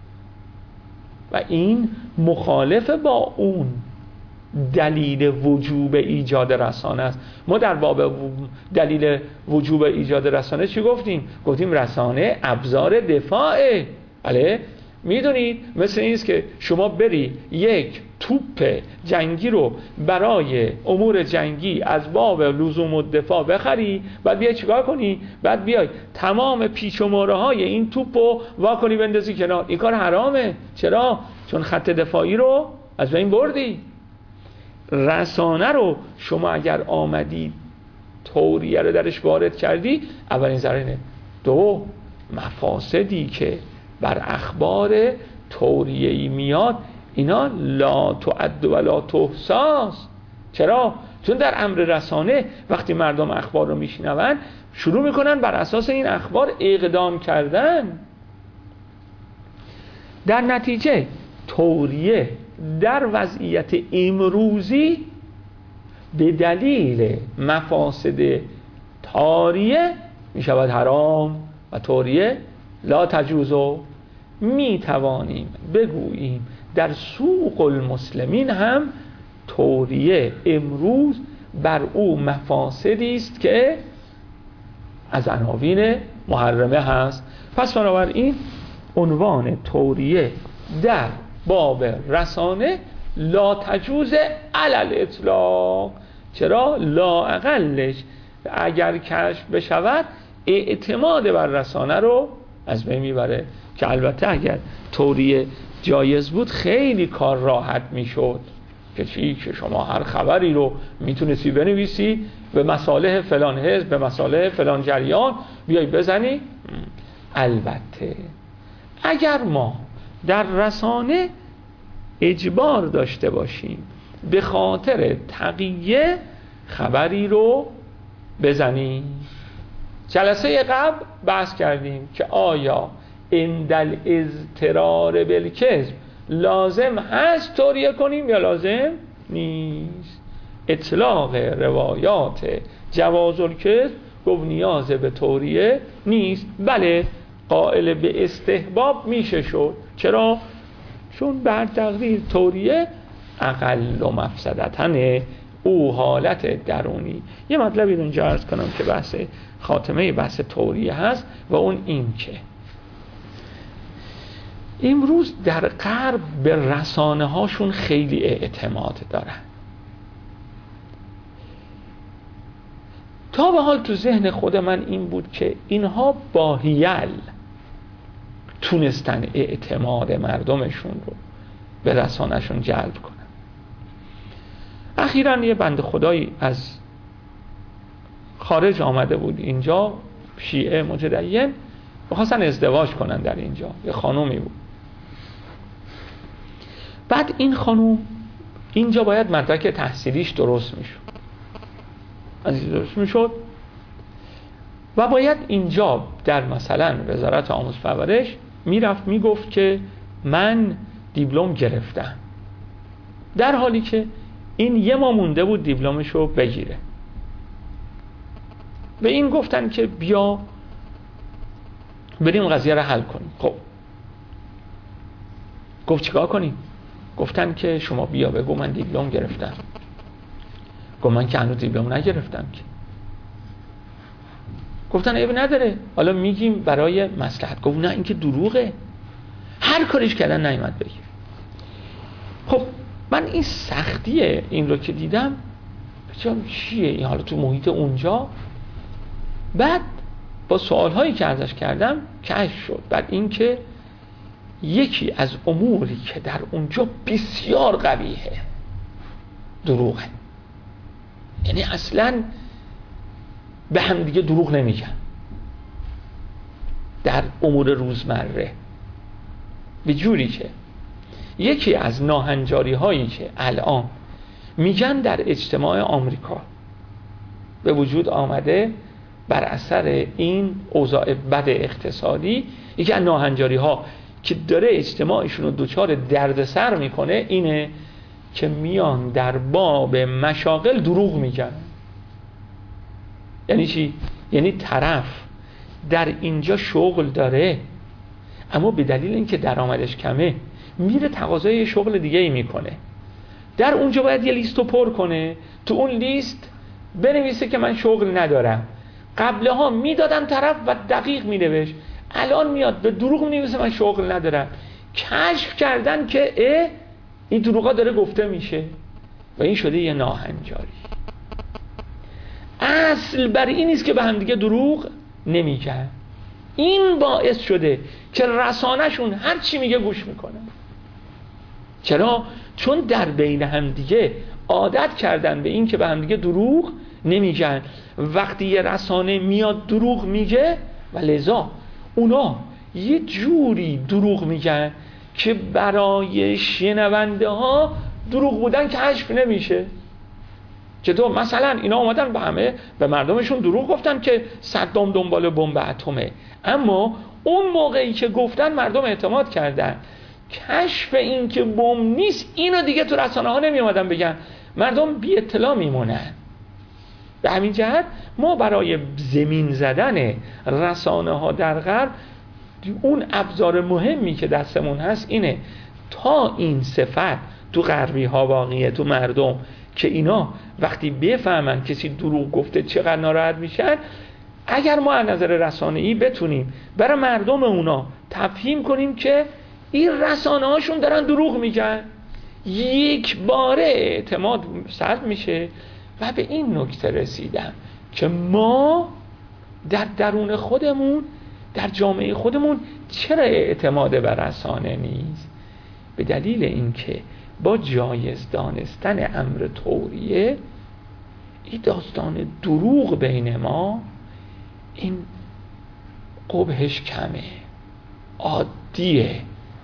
و این مخالف با اون دلیل وجوب ایجاد رسانه است. ما در باب دلیل وجوب ایجاد رسانه چی گفتیم؟ گفتیم رسانه ابزار دفاعه. بله میدونید مثل اینست که شما بری یک توپ جنگی رو برای امور جنگی از باب لزوم الدفاع بخری، بعد بیای چیکار کنی؟ بعد بیای تمام پیچ و مهره های این توپ رو واکنی بندازی کنار. این کار حرامه. چرا؟ چون خط دفاعی رو از بین بردی. رسانه رو شما اگر آمدی توریه رو درش وارد کردی، اولین ضررینه. دو، مفاسدی که بر اخبار توریه‌ای میاد اینا لا تعد و لا تحصی. چرا؟ چون در امر رسانه وقتی مردم اخبار رو میشنون شروع میکنن بر اساس این اخبار اقدام کردن. در نتیجه توریه در وضعیت امروزی به دلیل مفاسد تاریه می شود حرام و توریه لا تجوزو. می توانیم بگوییم در سوق المسلمین هم توریه امروز بر او مفاسدی است که از عناوین محرمه هست. پس بنابراین عنوان توریه در باب رسانه لا تجوز علل اطلاق. چرا؟ لا اقلش اگر کشف بشود اعتماد بر رسانه رو از بین میبره، که البته اگر توریه جایز بود خیلی کار راحت میشد که چی؟ که شما هر خبری رو میتونستی بنویسی به مصالح فلان حزب، به مصالح فلان جریان بیای بزنی. البته اگر ما در رسانه اجبار داشته باشیم به خاطر تقیه خبری رو بزنیم. جلسه قبل بحث کردیم که آیا عند اضطرار بالکذب لازم هست توریه کنیم یا لازم نیست. اطلاق روایات جواز الکذب گفت نیاز به توریه نیست، بله قائل به استحباب میشه شد. چرا؟ چون بر تقدیر توریه اقل و مفسدتنه، او حالت درونی. یه مطلبی رو اینجا عرض کنم که بحث خاتمه بحث توریه هست و اون این که امروز در غرب به رسانه هاشون خیلی اعتماد دارن. تا به حال تو ذهن خود من این بود که اینها با حیل تونستن اعتماد مردمشون رو به رسانهشون جلب کنن. اخیراً یه بنده خدایی از خارج آمده بود اینجا، شیعه متدین، می‌خواستن ازدواج کنن در اینجا. یه خانومی بود. بعد این خانوم اینجا باید مدرک تحصیلیش درست میشد و باید اینجا در مثلا وزارت آموزش و پرورش میرفت میگفت که من دیپلم گرفتم، در حالی که این یه ماه مونده بود دیپلمشو بگیره. به این گفتن که بیا بریم قضیه رو حل کنیم. خب گفت چیکار کنیم؟ گفتن که شما بیا بگو من دیپلم گرفتم. گفت من که هنوز دیپلم نگرفتم که. گفتن عیب نداره حالا میگیم برای مصلحت. گفت نه این که دروغه، هر کاریش کردن نیامد بگیر. خب من این سختی این رو که دیدم بچم چیه این حالا تو محیط اونجا. بعد با سوالهایی که ازش کردم کشف شد بعد این که یکی از اموری که در اونجا بسیار قبیحه دروغه. یعنی اصلا به هم دیگه دروغ نمیگن در امور روزمره، به جوری که یکی از ناهنجاری هایی که الان میگن در اجتماع آمریکا به وجود آمده بر اثر این اوضاع بد اقتصادی، یکی از ناهنجاری ها که داره اجتماعشون رو دچار دردسر میکنه اینه که میان در باب مشاغل دروغ میگن. یعنی چی؟ یعنی طرف در اینجا شغل داره اما به دلیل اینکه درآمدش کمه میره تقاضای شغل دیگه ای میکنه. در اونجا باید یه لیستو پر کنه، تو اون لیست بنویسه که من شغل ندارم. قبلها میدادن طرف و دقیق مینوشت، الان میاد به دروغ مینویسه من شغل ندارم. کشف کردن که این دروغا داره گفته میشه و این شده یه ناهنجاری. اصل بر این نیست که به هم دیگه دروغ نمیگن. این باعث شده که رسانه‌شون هر چی میگه گوش میکنن. چرا؟ چون در بین هم دیگه عادت کردن به این که به هم دیگه دروغ نمیگن. وقتی یه رسانه میاد دروغ میگه و لذا اونا یه جوری دروغ میگن که برای شنونده ها دروغ بودن کشف نمیشه. چطور؟ مثلا اینا اومدن به مردمشون دروغ گفتن که صدام دنبال بمب اتمه، اما اون موقعی که گفتن مردم اعتماد کردن. کشف این که بمب نیست اینو دیگه تو رسانه ها نمی اومدن بگن، مردم بی اطلاع میمونن. به همین جهت ما برای زمین زدن رسانه ها در غرب اون ابزار مهمی که دستمون هست اینه تا این صفت تو غربی ها واقعیه تو مردم که اینا وقتی بفهمن کسی دروغ گفته چقدر ناراحت میشن. اگر ما از نظر رسانه‌ای بتونیم برای مردم اونا تفهیم کنیم که این رسانه هاشون دارن دروغ میگن، یک باره اعتماد سلب میشه. و به این نکته رسیدم که ما در درون خودمون در جامعه خودمون چرا اعتماد بر رسانه نیست؟ به دلیل اینکه با جایز دانستن امر توریه این داستان دروغ بین ما این قبحش کمه، عادیه،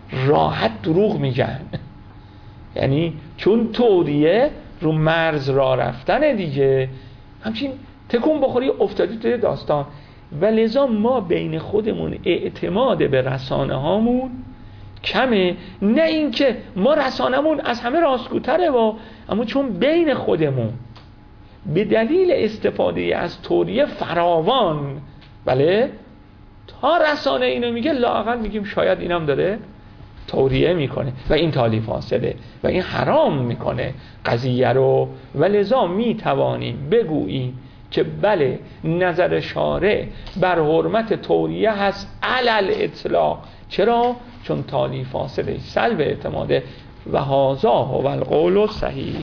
راحت دروغ میگن. یعنی چون توریه رو مرز راه رفتن دیگه، همچین تکون بخوری افتادی توی داستان. و لذا ما بین خودمون اعتماد به رسانه هامون کمه. نه اینکه ما رسانمون از همه راستگوتره اما چون بین خودمون به دلیل استفاده از توریه فراوان، بله، تا رسانه اینو میگه لااقل میگیم شاید اینم داره توریه میکنه و این تالیف فاصله و این حرام میکنه قضیه رو. و لذا میتوانیم بگوییم که بله نظر شارع بر حرمت توریه هست علل اطلاق. چرا؟ چون تالیف فاصله سلب اعتماده و هذا هو القول الصحیح.